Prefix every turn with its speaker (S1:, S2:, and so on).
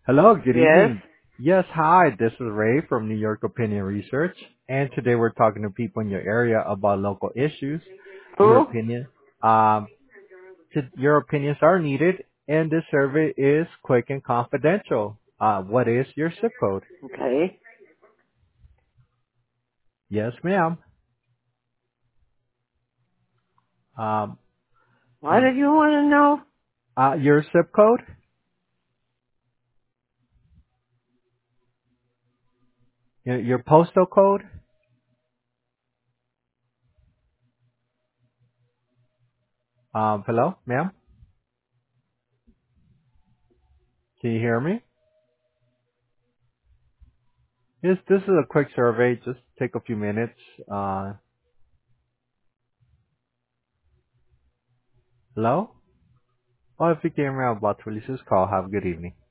S1: Hello, good
S2: Yes.
S1: evening. Yes, hi, this is Ray from New York Opinion Research, and today we're talking to people in your area about local issues. Your
S2: Who?
S1: opinion, um, your opinions are needed, and this survey is quick and confidential. What is your zip code?
S2: Okay.
S1: Yes, ma'am. Um,
S2: What did you want to know?
S1: your zip code, your postal code. Hello, ma'am. Can you hear me? This is a quick survey. Just take a few minutes. Hello. Well, if you came around about to release this call, have a good evening.